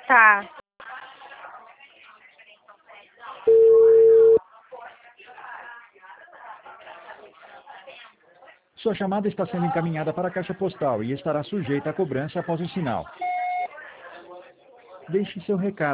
Tá. Sua chamada está sendo encaminhada para a caixa postal e estará sujeita a cobrança após o sinal. Deixe seu recado.